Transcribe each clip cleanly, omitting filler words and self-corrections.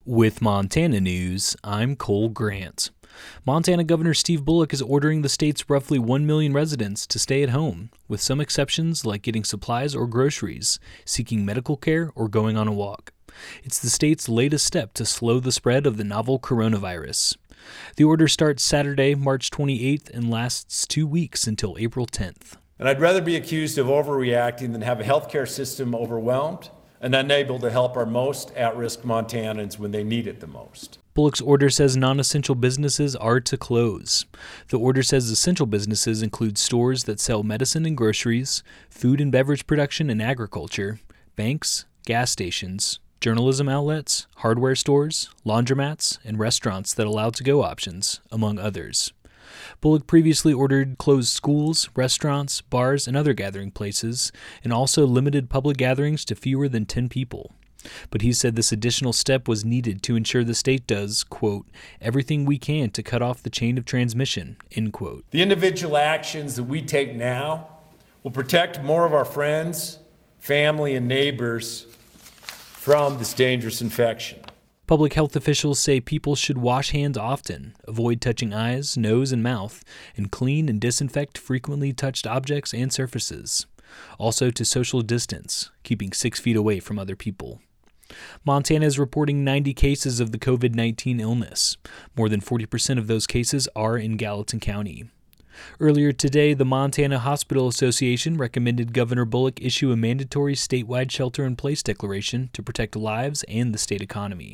With Montana News, I'm Cole Grant. Montana Governor Steve Bullock is ordering the state's roughly 1 million residents to stay at home, with some exceptions like getting supplies or groceries, seeking medical care, or going on a walk. It's the state's latest step to slow the spread of the novel coronavirus. The order starts Saturday, March 28th, and lasts 2 weeks until April 10th. And I'd rather be accused of overreacting than have a healthcare system overwhelmed and unable to help our most at-risk Montanans when they need it the most. Bullock's order says non-essential businesses are to close. The order says essential businesses include stores that sell medicine and groceries, food and beverage production and agriculture, banks, gas stations, journalism outlets, hardware stores, laundromats, and restaurants that allow to-go options, among others. Bullock previously ordered closed schools, restaurants, bars, and other gathering places, and also limited public gatherings to fewer than 10 people. But he said this additional step was needed to ensure the state does, quote, everything we can to cut off the chain of transmission, end quote. The individual actions that we take now will protect more of our friends, family, and neighbors from this dangerous infection. Public health officials say people should wash hands often, avoid touching eyes, nose, and mouth, and clean and disinfect frequently touched objects and surfaces. Also to social distance, keeping 6 feet away from other people. Montana is reporting 90 cases of the COVID-19 illness. More than 40% of those cases are in Gallatin County. Earlier today, the Montana Hospital Association recommended Governor Bullock issue a mandatory statewide shelter-in-place declaration to protect lives and the state economy.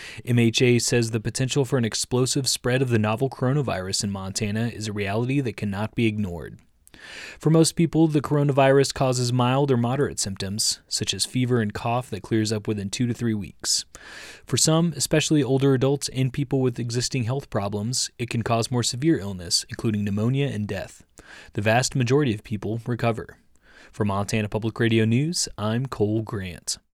MHA says the potential for an explosive spread of the novel coronavirus in Montana is a reality that cannot be ignored. For most people, the coronavirus causes mild or moderate symptoms, such as fever and cough that clears up within 2 to 3 weeks. For some, especially older adults and people with existing health problems, it can cause more severe illness, including pneumonia and death. The vast majority of people recover. For Montana Public Radio News, I'm Cole Grant.